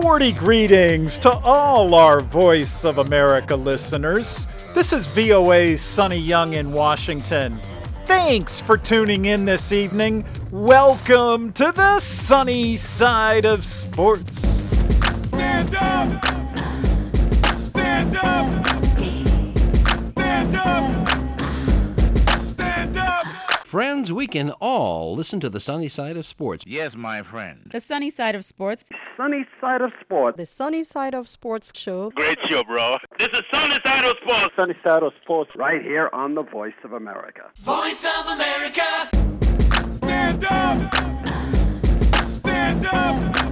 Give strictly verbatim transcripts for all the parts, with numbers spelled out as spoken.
Sporty greetings to all our Voice of America listeners. This is V O A's Sonny Young in Washington. Thanks for tuning in this evening. Welcome to the sunny side of sports. Stand up! Stand up! Stand up! Stand up! Friends, we can all listen to the sunny side of sports. Yes, my friend. The sunny side of sports. Sunny side of sports. The Sunny Side of Sports show. Great show, bro. This is Sunny Side of Sports. Sunny side of sports right here on the Voice of America. Voice of America! Stand up! Stand up!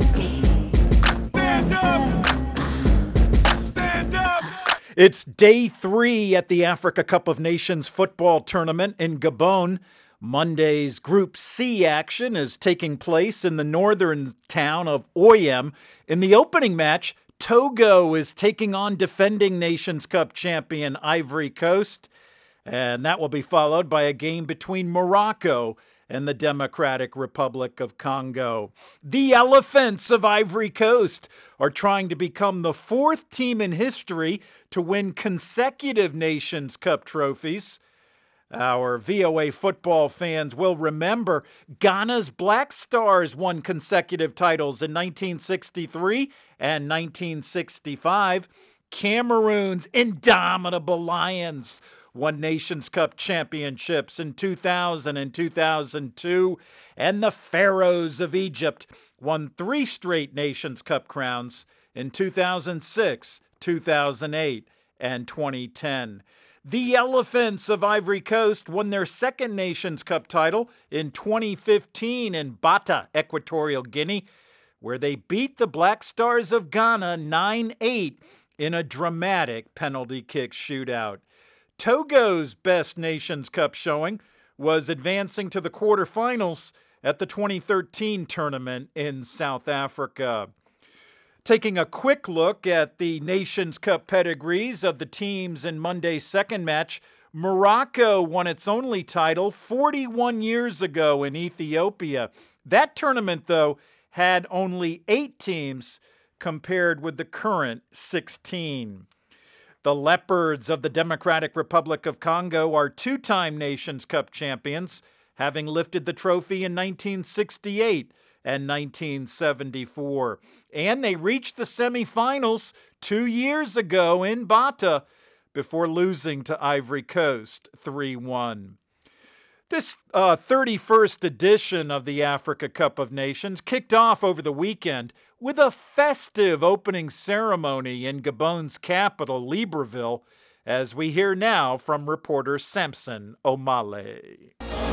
Stand up! Stand up! It's day three at the Africa Cup of Nations football tournament in Gabon. Monday's Group C action is taking place in the northern town of Oyem. In the opening match, Togo is taking on defending Nations Cup champion Ivory Coast, and that will be followed by a game between Morocco and the Democratic Republic of Congo. The Elephants of Ivory Coast are trying to become the fourth team in history to win consecutive Nations Cup trophies. Our V O A football fans will remember Ghana's Black Stars won consecutive titles in nineteen sixty-three and nineteen sixty-five. Cameroon's indomitable Lions won Nations Cup championships in two thousand and two thousand two, and the Pharaohs of Egypt won three straight Nations Cup crowns in two thousand six, two thousand eight, and twenty ten. The Elephants of Ivory Coast won their second Nations Cup title in twenty fifteen in Bata, Equatorial Guinea, where they beat the Black Stars of Ghana nine eight in a dramatic penalty kick shootout. Togo's best Nations Cup showing was advancing to the quarterfinals at the twenty thirteen tournament in South Africa. Taking a quick look at the Nations Cup pedigrees of the teams in Monday's second match, Morocco won its only title forty-one years ago in Ethiopia. That tournament, though, had only eight teams compared with the current sixteen. The Leopards of the Democratic Republic of Congo are two-time Nations Cup champions, having lifted the trophy in nineteen sixty-eight and nineteen seventy-four. And they reached the semifinals two years ago in Bata before losing to Ivory Coast three one. This uh, thirty-first edition of the Africa Cup of Nations kicked off over the weekend with a festive opening ceremony in Gabon's capital, Libreville, as we hear now from reporter Samson Omale.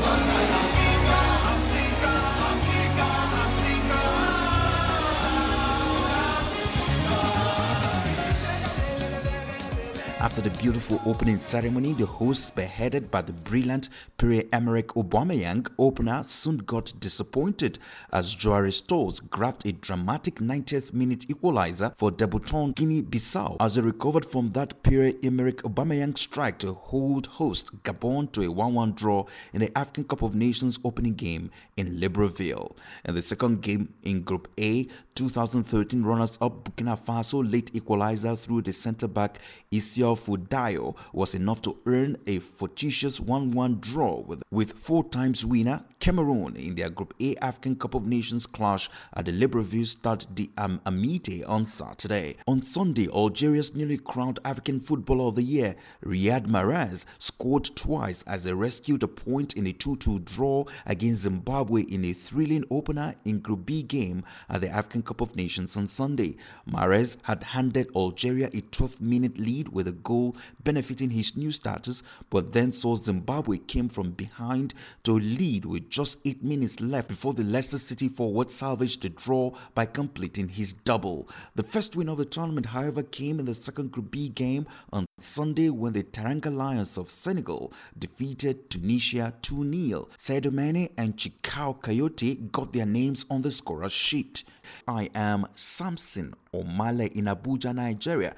After the beautiful opening ceremony, the hosts, spearheaded by the brilliant Pierre-Emerick Aubameyang opener, soon got disappointed as Joare Stores grabbed a dramatic ninetieth minute equalizer for debutant Guinea-Bissau as they recovered from that Pierre-Emerick Aubameyang strike to hold host Gabon to a one one draw in the African Cup of Nations opening game in Libreville. In the second game in Group A, two thousand thirteen runners-up Burkina Faso late equalizer through the centre-back Isior Fudayo was enough to earn a fortuitous one one draw with, with four-times winner Cameroon in their Group A African Cup of Nations clash at the Libreville Stade d'Am Amite on Saturday. On Sunday, Algeria's newly crowned African Footballer of the Year, Riyad Mahrez, scored twice as they rescued a point in a two two draw against Zimbabwe in a thrilling opener in Group B game at the African Cup of Nations on Sunday. Mahrez had handed Algeria a twelve-minute lead with a goal benefiting his new status, but then saw Zimbabwe came from behind to lead with just eight minutes left before the Leicester City forward salvaged the draw by completing his double. The first win of the tournament, however, came in the second Group B game on Sunday when the Teranga Lions of Senegal defeated Tunisia two nil. Sadio Mane and Chikau Coyote got their names on the scorer's sheet. I am Samson Omale in Abuja, Nigeria.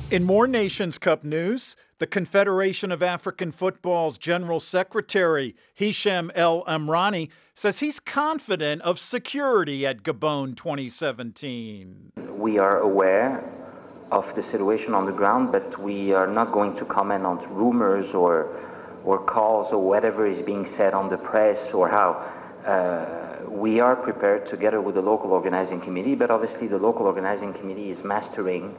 In more Nations Cup news, the Confederation of African Football's General Secretary, Hichem El Amrani, says he's confident of security at Gabon twenty seventeen. We are aware of the situation on the ground, but we are not going to comment on rumors or or calls or whatever is being said on the press or how. Uh, we are prepared together with the local organizing committee, but obviously the local organizing committee is mastering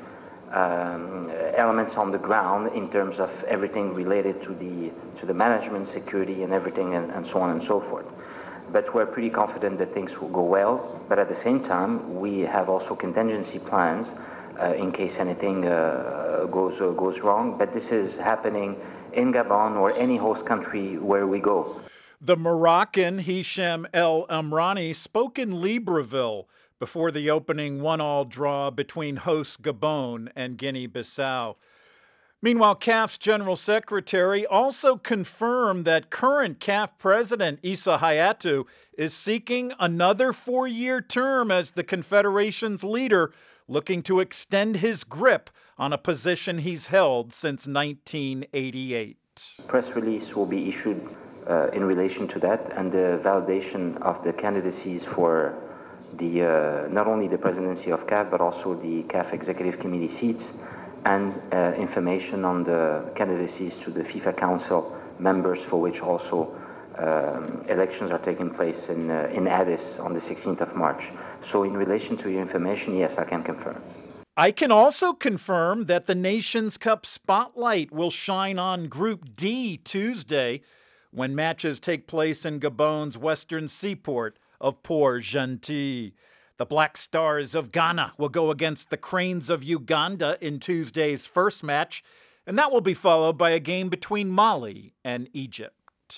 um, elements on the ground in terms of everything related to the to the management, security, and everything, and, and so on and so forth. But we're pretty confident that things will go well. But at the same time, we have also contingency plans uh, in case anything uh, goes uh, goes wrong. But this is happening in Gabon or any host country where we go. The Moroccan Hichem El Amrani spoke in Libreville before the opening one-all draw between host Gabon and Guinea-Bissau. Meanwhile, C A F's General Secretary also confirmed that current C A F President Issa Hayatou is seeking another four-year term as the Confederation's leader, looking to extend his grip on a position he's held since nineteen eighty-eight. Press release will be issued uh, in relation to that, and the validation of the candidacies for the uh, not only the presidency of C A F but also the C A F Executive Committee seats, and uh, information on the candidacies to the FIFA Council members, for which also um, elections are taking place in uh, in Addis on the sixteenth of March. So in relation to your information, yes, I can confirm. I can also confirm that the Nations Cup spotlight will shine on Group D Tuesday when matches take place in Gabon's western seaport of Port-Gentil. The Black Stars of Ghana will go against the Cranes of Uganda in Tuesday's first match, and that will be followed by a game between Mali and Egypt.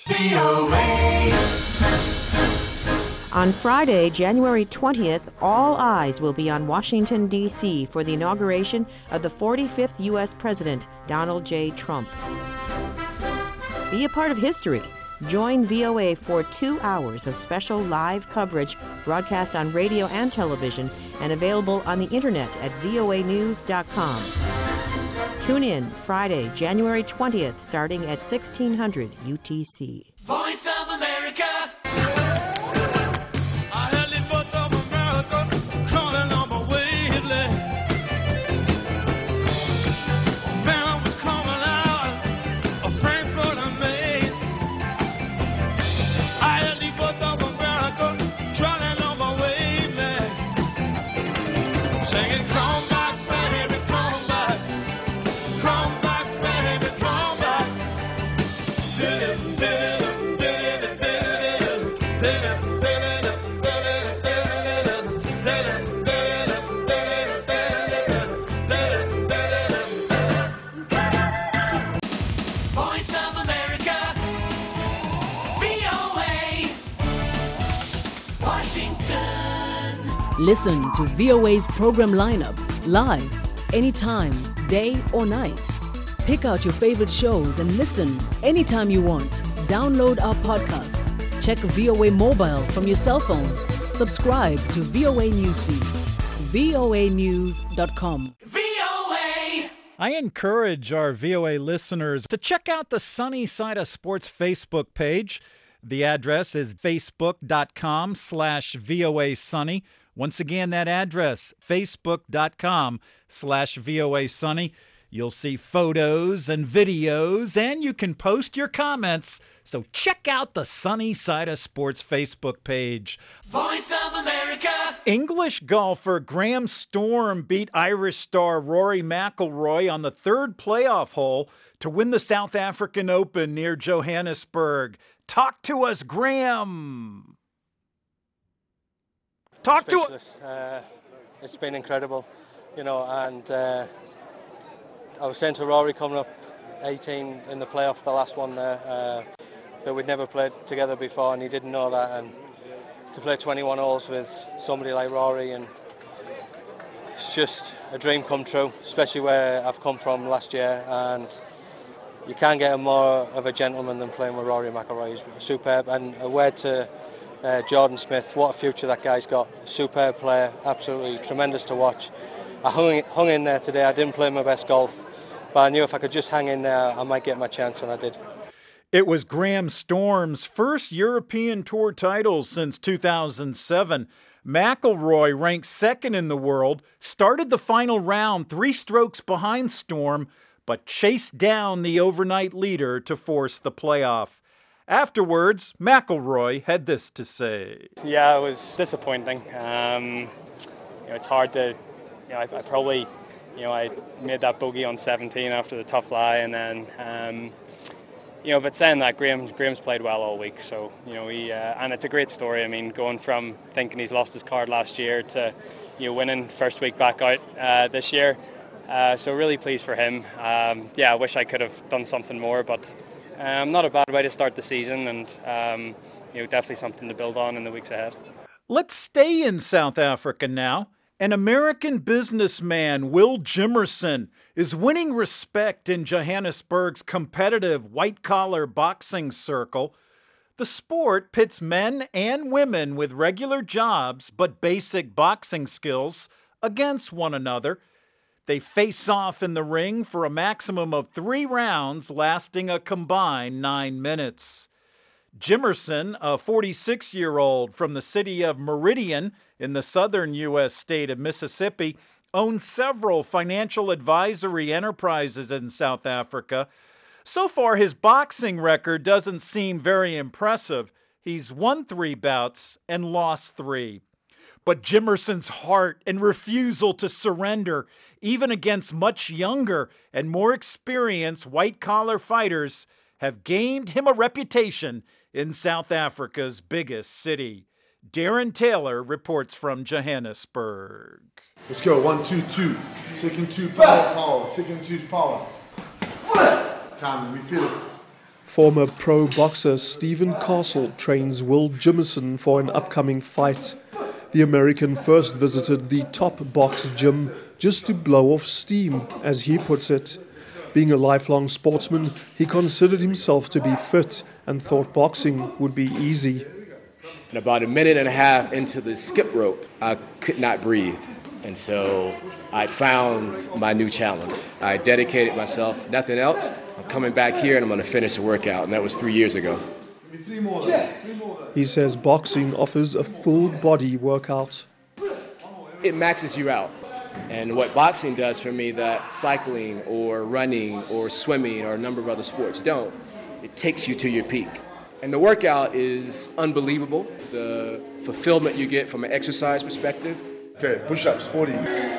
On Friday, January twentieth, all eyes will be on Washington, D C for the inauguration of the forty-fifth U S President, Donald J. Trump. Be a part of history. Join V O A for two hours of special live coverage broadcast on radio and television and available on the internet at V O A news dot com. Tune in Friday, January twentieth, starting at sixteen hundred U T C. Voice of America. Singing, come back, baby, come back. Come back, baby, come back. Voice of America, V O A, Washington. Listen to V O A's program lineup live, anytime, day or night. Pick out your favorite shows and listen anytime you want. Download our podcast. Check V O A mobile from your cell phone. Subscribe to V O A news feeds. V O A news dot com. V O A. I encourage our V O A listeners to check out the Sunny Side of Sports Facebook page. The address is facebook.com slash VOA Sunny. Once again, that address, facebook.com slash VOA Sunny. You'll see photos and videos, and you can post your comments. So check out the Sunny Side of Sports Facebook page. Voice of America. English golfer Graham Storm beat Irish star Rory McIlroy on the third playoff hole to win the South African Open near Johannesburg. Talk to us, Graham. Talk to us. Uh, it's been incredible, you know, and uh, I was saying to Rory coming up eighteen in the playoff, the last one there, uh, that we'd never played together before, and he didn't know that, and to play twenty-one holes with somebody like Rory, and it's just a dream come true, especially where I've come from last year, and you can't get a more of a gentleman than playing with Rory McIlroy. He's superb, and a word to Uh, Jordan Smith, what a future that guy's got. Superb player, absolutely tremendous to watch. I hung, hung in there today. I didn't play my best golf, but I knew if I could just hang in there, I might get my chance, and I did. It was Graham Storm's first European Tour title since two thousand seven. McIlroy, ranked second in the world, started the final round three strokes behind Storm, but chased down the overnight leader to force the playoff. Afterwards, McIlroy had this to say. Yeah, it was disappointing. Um, you know, it's hard to, you know, I, I probably, you know, I made that bogey on seventeen after the tough lie, and then, um, you know, but saying that, Graham, Graham's played well all week, so, you know, he, uh, and it's a great story. I mean, going from thinking he's lost his card last year to, you know, winning first week back out uh, this year. Uh, so really pleased for him. Um, yeah, I wish I could have done something more, but um, not a bad way to start the season, and, um, you know, definitely something to build on in the weeks ahead. Let's stay in South Africa now. An American businessman, Will Jimerson, is winning respect in Johannesburg's competitive white-collar boxing circle. The sport pits men and women with regular jobs but basic boxing skills against one another. They face off in the ring for a maximum of three rounds lasting a combined nine minutes. Jimerson, a forty-six-year-old from the city of Meridian in the southern U S state of Mississippi, owns several financial advisory enterprises in South Africa. So far, his boxing record doesn't seem very impressive. He's won three bouts and lost three. But Jimerson's heart and refusal to surrender, even against much younger and more experienced white-collar fighters, have gained him a reputation in South Africa's biggest city. Darren Taylor reports from Johannesburg. Let's go. One, two, two. Second two, power, power. Second two, power. Come, we feel it. Former pro boxer Stephen Castle trains Will Jimerson for an upcoming fight. The American first visited the Top Box gym just to blow off steam, as he puts it. Being a lifelong sportsman, he considered himself to be fit and thought boxing would be easy. And about a minute and a half into the skip rope, I could not breathe. And so I found my new challenge. I dedicated myself, nothing else. I'm coming back here and I'm going to finish the workout. And that was three years ago. He says boxing offers a full body workout. It maxes you out. And what boxing does for me that cycling or running or swimming or a number of other sports don't, it takes you to your peak. And the workout is unbelievable. The fulfillment you get from an exercise perspective. Okay, push-ups, forty.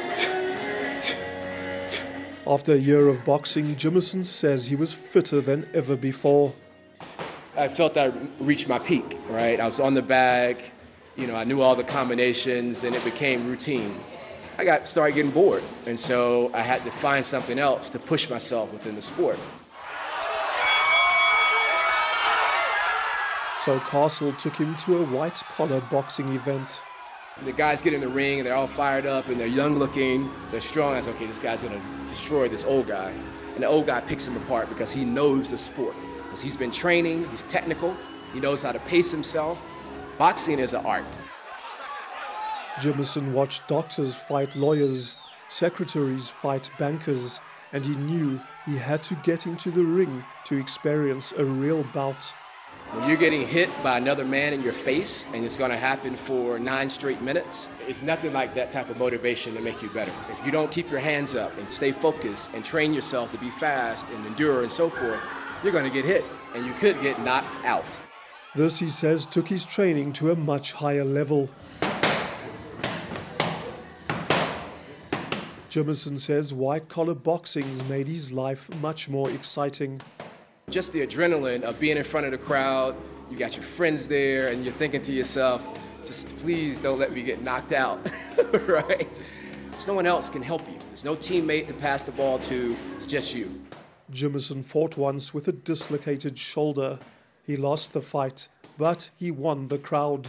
After a year of boxing, Jimerson says he was fitter than ever before. I felt I reached my peak, right? I was on the bag, you know, I knew all the combinations and it became routine. I got started getting bored, and so I had to find something else to push myself within the sport. So Castle took him to a white-collar boxing event. The guys get in the ring and they're all fired up and they're young looking, they're strong. I said, okay, this guy's gonna destroy this old guy. And the old guy picks him apart because he knows the sport. Because he's been training, he's technical, he knows how to pace himself. Boxing is an art. Jimerson watched doctors fight lawyers, secretaries fight bankers, and he knew he had to get into the ring to experience a real bout. When you're getting hit by another man in your face, and it's going to happen for nine straight minutes, it's nothing like that type of motivation to make you better. If you don't keep your hands up and stay focused and train yourself to be fast and endure and so forth, you're going to get hit, and you could get knocked out. This, he says, took his training to a much higher level. Jimerson says white-collar boxing's made his life much more exciting. Just the adrenaline of being in front of the crowd, you got your friends there, and you're thinking to yourself, just please don't let me get knocked out, right? There's no one else can help you. There's no teammate to pass the ball to, it's just you. Jimerson fought once with a dislocated shoulder. He lost the fight, but he won the crowd.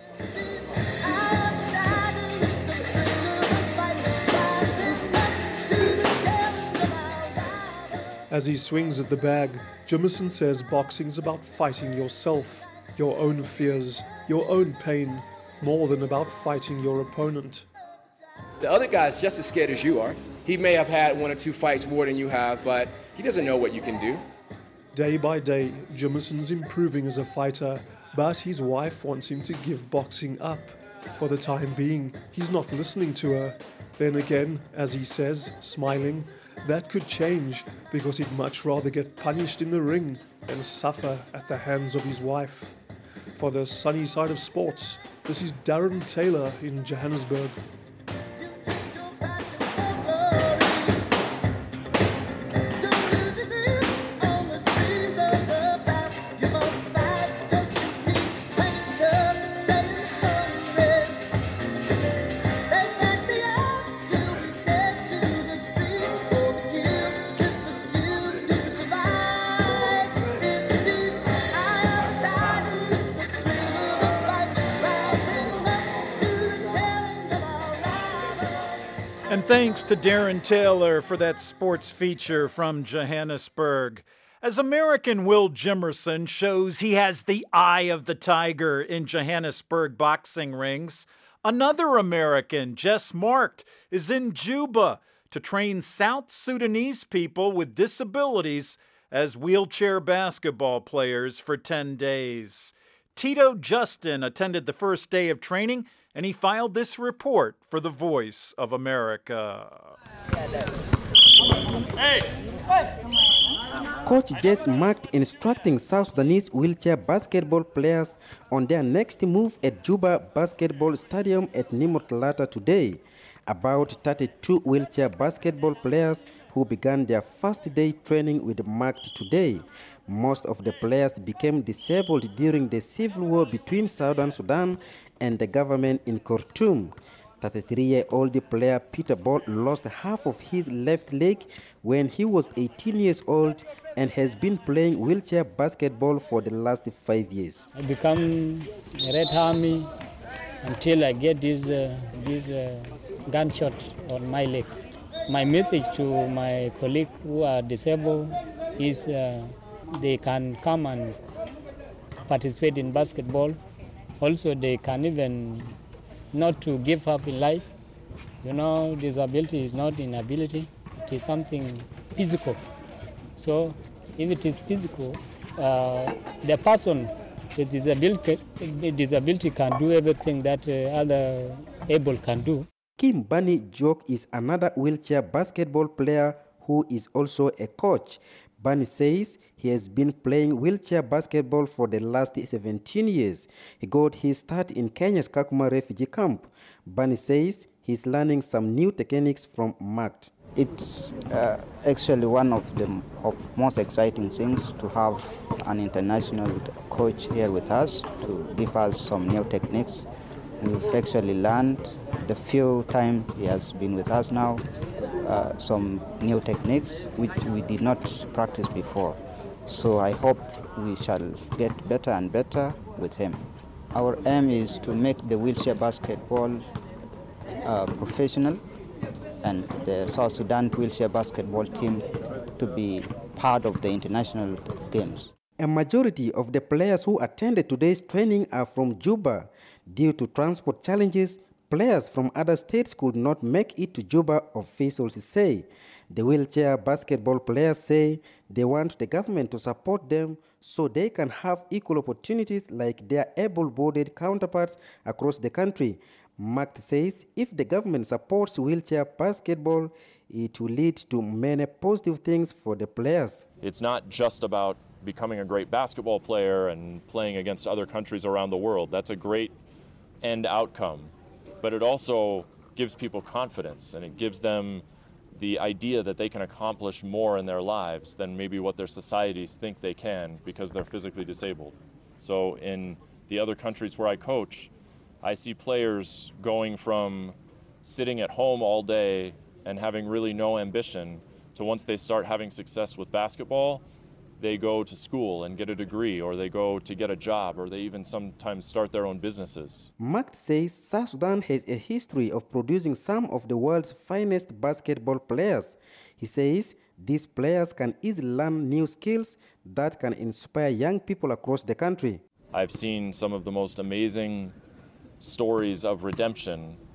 As he swings at the bag, Jimerson says boxing's about fighting yourself, your own fears, your own pain, more than about fighting your opponent. The other guy's just as scared as you are. He may have had one or two fights more than you have, but he doesn't know what you can do. Day by day, Jimison's improving as a fighter, but his wife wants him to give boxing up. For the time being, he's not listening to her. Then again, as he says, smiling, that could change because he'd much rather get punished in the ring than suffer at the hands of his wife. For the sunny side of sports, this is Darren Taylor in Johannesburg. And thanks to Darren Taylor for that sports feature from Johannesburg. As American Will Jimmerson shows he has the eye of the tiger in Johannesburg boxing rings, another American, Jess Marked, is in Juba to train South Sudanese people with disabilities as wheelchair basketball players for ten days. Tito Justin attended the first day of training, and he filed this report for the Voice of America. Hey! Coach Jess Marked instructing South Sudanese wheelchair basketball players on their next move at Juba Basketball Stadium at Nimrotlata today. About thirty-two wheelchair basketball players who began their first day training with Marked today. Most of the players became disabled during the civil war between Southern Sudan and the government in Khartoum. thirty-three-year-old player Peter Ball lost half of his left leg when he was eighteen years old and has been playing wheelchair basketball for the last five years. I become a Red Army until I get this, uh, this uh, gunshot on my leg. My message to my colleagues who are disabled is uh, they can come and participate in basketball. Also, they can even not to give up in life. You know, disability is not inability. It is something physical. So, if it is physical, uh, the person with disability, disability can do everything that uh, other able can do. Kim Bunny Joke is another wheelchair basketball player who is also a coach. Bunny says he has been playing wheelchair basketball for the last seventeen years. He got his start in Kenya's Kakuma refugee camp. Bunny says he's learning some new techniques from Marked. It's uh, actually one of the of most exciting things to have an international coach here with us to give us some new techniques. We've actually learned the few times he has been with us now, uh, some new techniques which we did not practice before. So I hope we shall get better and better with him. Our aim is to make the wheelchair basketball uh, professional and the South Sudan wheelchair basketball team to be part of the international games. A majority of the players who attended today's training are from Juba. Due to transport challenges, players from other states could not make it to Juba, officials say. The wheelchair basketball players say they want the government to support them so they can have equal opportunities like their able-bodied counterparts across the country. Marked says if the government supports wheelchair basketball, it will lead to many positive things for the players. It's not just about becoming a great basketball player and playing against other countries around the world. That's a great end outcome. But it also gives people confidence, and it gives them the idea that they can accomplish more in their lives than maybe what their societies think they can because they're physically disabled. So in the other countries where I coach, I see players going from sitting at home all day and having really no ambition to once they start having success with basketball, they go to school and get a degree, or they go to get a job, or they even sometimes start their own businesses. Marked says South Sudan has a history of producing some of the world's finest basketball players. He says these players can easily learn new skills that can inspire young people across the country. I've seen some of the most amazing stories of redemption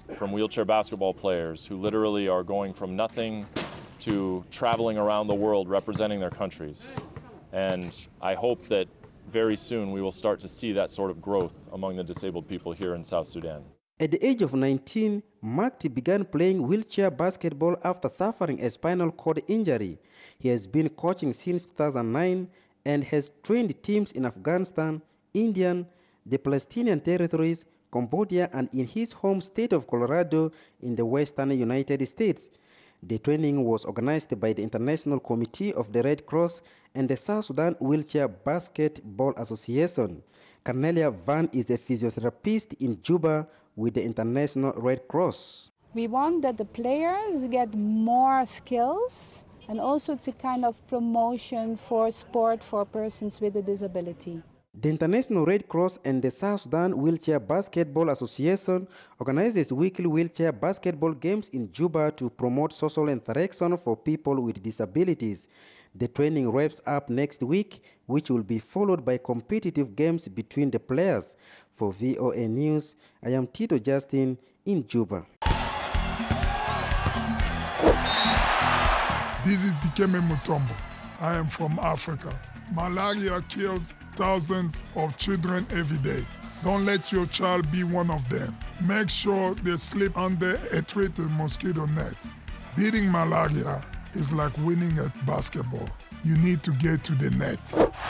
from wheelchair basketball players who literally are going from nothing to traveling around the world representing their countries. And I hope that very soon we will start to see that sort of growth among the disabled people here in South Sudan. At the age of nineteen, Makti began playing wheelchair basketball after suffering a spinal cord injury. He has been coaching since two thousand nine and has trained teams in Afghanistan, India, the Palestinian territories, Cambodia, and in his home state of Colorado in the western United States. The training was organized by the International Committee of the Red Cross and the South Sudan Wheelchair Basketball Association. Cornelia Van is a physiotherapist in Juba with the International Red Cross. We want that the players get more skills, and also it's a kind of promotion for sport for persons with a disability. The International Red Cross and the South Sudan Wheelchair Basketball Association organizes weekly wheelchair basketball games in Juba to promote social interaction for people with disabilities. The training wraps up next week, which will be followed by competitive games between the players. For V O A News, I am Tito Justin in Juba. This is Dikeme Mutombo. I am from Africa. Malaria kills thousands of children every day. Don't let your child be one of them. Make sure they sleep under a treated mosquito net. Beating malaria is like winning at basketball. You need to get to the net.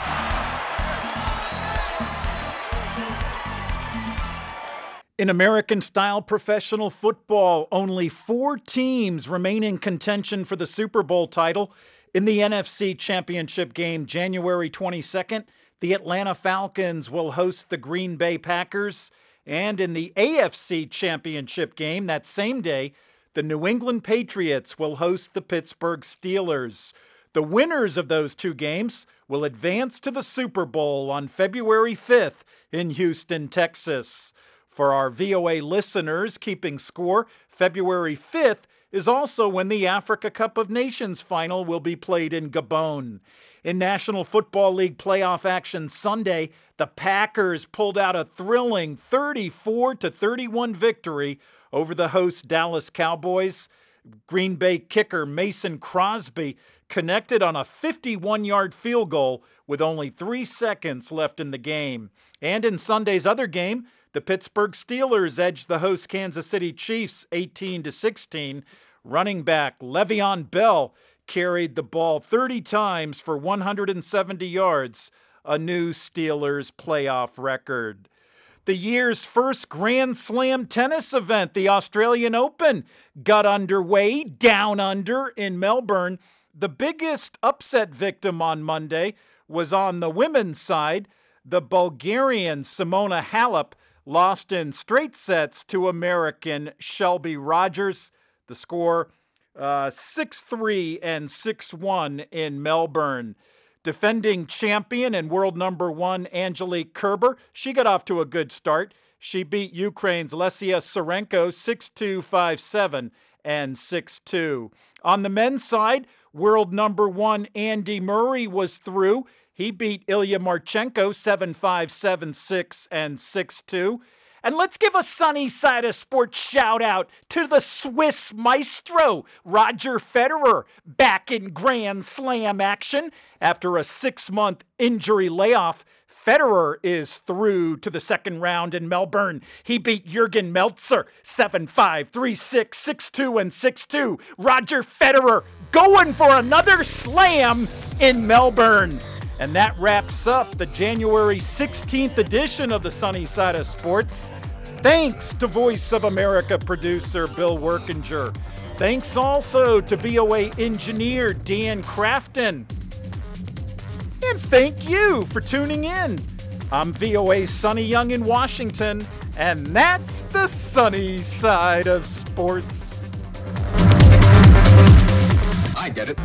In American-style professional football, only four teams remain in contention for the Super Bowl title. In the N F C Championship game, January twenty-second, the Atlanta Falcons will host the Green Bay Packers. And in the A F C Championship game that same day, the New England Patriots will host the Pittsburgh Steelers. The winners of those two games will advance to the Super Bowl on February fifth in Houston, Texas. For our V O A listeners keeping score, February fifth is also when the Africa Cup of Nations final will be played in Gabon. In National Football League playoff action Sunday, the Packers pulled out a thrilling thirty-four to thirty-one victory over the host Dallas Cowboys. Green Bay kicker Mason Crosby connected on a fifty-one-yard field goal with only three seconds left in the game. And in Sunday's other game, the Pittsburgh Steelers edged the host Kansas City Chiefs eighteen to sixteen. Running back Le'Veon Bell carried the ball thirty times for one hundred seventy yards, a new Steelers playoff record. The year's first Grand Slam tennis event, the Australian Open, got underway down under in Melbourne. The biggest upset victim on Monday was on the women's side. The Bulgarian Simona Halep lost in straight sets to American Shelby Rogers. The score, uh, six three and six one in Melbourne. Defending champion and world number one Angelique Kerber, she got off to a good start. She beat Ukraine's Lesia Sarenko six two, five seven, and six two. On the men's side, world number one Andy Murray was through. He beat Ilya Marchenko seven five, seven six, and six two. And let's give a Sunny Side of Sports shout out to the Swiss maestro, Roger Federer, back in Grand Slam action. After a six-month injury layoff, Federer is through to the second round in Melbourne. He beat Jürgen Meltzer seven five, three six, six two, and six two. Roger Federer going for another slam in Melbourne. And that wraps up the January sixteenth edition of the Sunny Side of Sports. Thanks to Voice of America producer Bill Workinger. Thanks also to V O A engineer Dan Crafton. And thank you for tuning in. I'm V O A's Sonny Young in Washington, and that's the Sunny Side of Sports. I get it.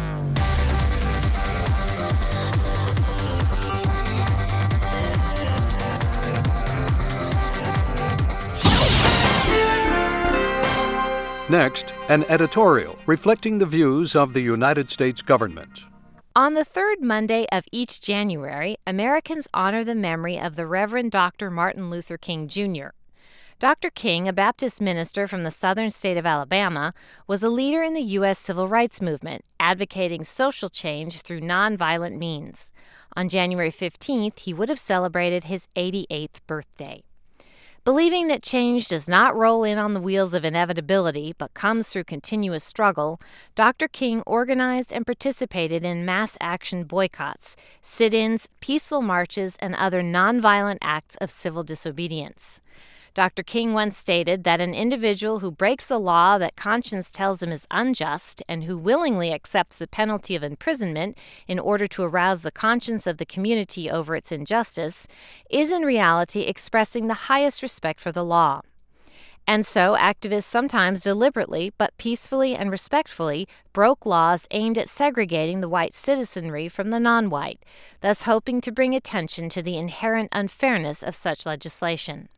Next, an editorial reflecting the views of the United States government. On the third Monday of each January, Americans honor the memory of the Reverend Doctor Martin Luther King Junior Doctor King, a Baptist minister from the southern state of Alabama, was a leader in the U S civil rights movement, advocating social change through nonviolent means. On January fifteenth, he would have celebrated his eighty-eighth birthday. Believing that change does not roll in on the wheels of inevitability but comes through continuous struggle, Doctor King organized and participated in mass action boycotts, sit-ins, peaceful marches, and other nonviolent acts of civil disobedience. Doctor King once stated that an individual who breaks the law that conscience tells him is unjust and who willingly accepts the penalty of imprisonment in order to arouse the conscience of the community over its injustice is in reality expressing the highest respect for the law. And so activists sometimes deliberately but peacefully and respectfully broke laws aimed at segregating the white citizenry from the non-white, thus hoping to bring attention to the inherent unfairness of such legislation.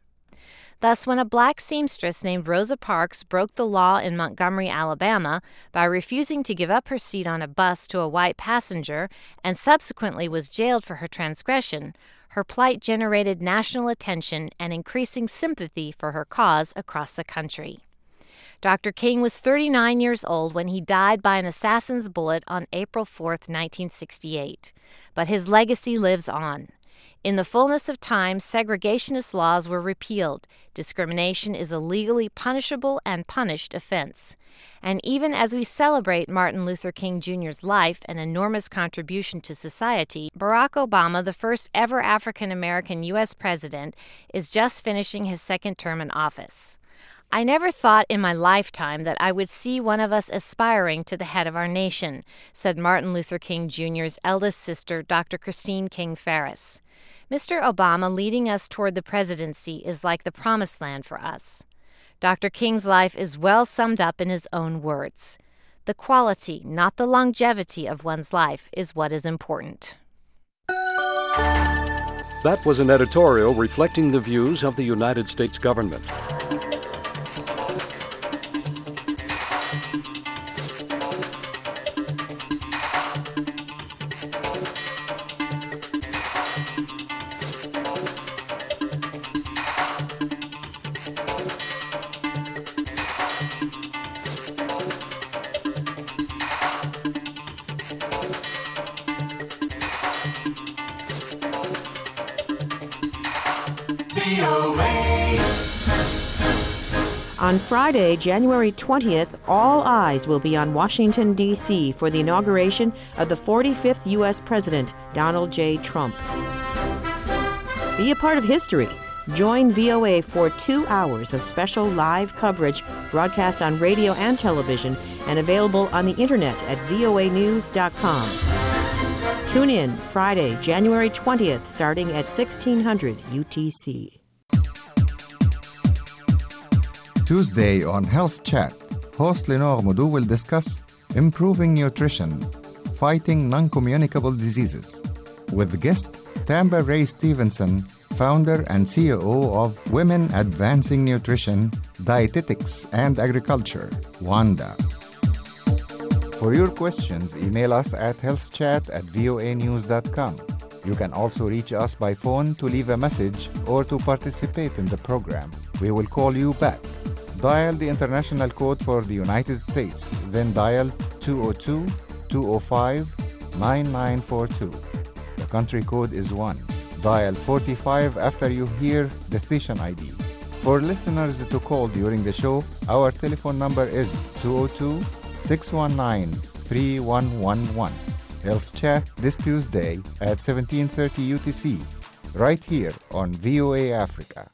Thus, when a black seamstress named Rosa Parks broke the law in Montgomery, Alabama, by refusing to give up her seat on a bus to a white passenger and subsequently was jailed for her transgression, her plight generated national attention and increasing sympathy for her cause across the country. Doctor King was thirty-nine years old when he died by an assassin's bullet on April fourth, nineteen sixty-eight. But his legacy lives on. In the fullness of time, segregationist laws were repealed. Discrimination is a legally punishable and punished offense. And even as we celebrate Martin Luther King Junior's life and enormous contribution to society, Barack Obama, the first ever African-American U S president, is just finishing his second term in office. I never thought in my lifetime that I would see one of us aspiring to the head of our nation, said Martin Luther King Junior's eldest sister, Doctor Christine King Ferris. Mister Obama leading us toward the presidency is like the promised land for us. Doctor King's life is well summed up in his own words. The quality, not the longevity of one's life, is what is important. That was an editorial reflecting the views of the United States government. On Friday, January twentieth, all eyes will be on Washington, D C for the inauguration of the forty-fifth U S President, Donald J. Trump. Be a part of history. Join V O A for two hours of special live coverage broadcast on radio and television and available on the internet at V O A news dot com. Tune in Friday, January twentieth, starting at sixteen hundred U T C. Tuesday on Health Chat, host Lenore Moudou will discuss improving nutrition, fighting non-communicable diseases, with guest Tamba Ray Stevenson, founder and C E O of Women Advancing Nutrition, Dietetics and Agriculture, WANDA. For your questions, email us at healthchat at V O A news dot com. You can also reach us by phone to leave a message or to participate in the program. We will call you back. Dial the international code for the United States, then dial two oh two, two oh five, nine nine four two. The country code is one. Dial forty-five after you hear the station I D. For listeners to call during the show, our telephone number is two oh two, six one nine, three one one one. Health Chat this Tuesday at seventeen thirty U T C, right here on V O A Africa.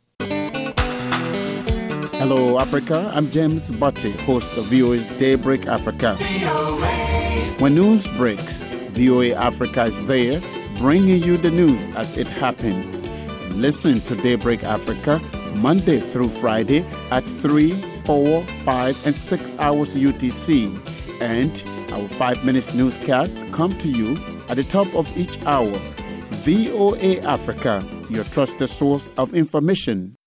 Hello, Africa. I'm James Butte, host of V O A's Daybreak Africa. When news breaks, V O A Africa is there, bringing you the news as it happens. Listen to Daybreak Africa Monday through Friday at three, four, five, and six hours U T C. And our five minutes newscast come to you at the top of each hour. V O A Africa, your trusted source of information.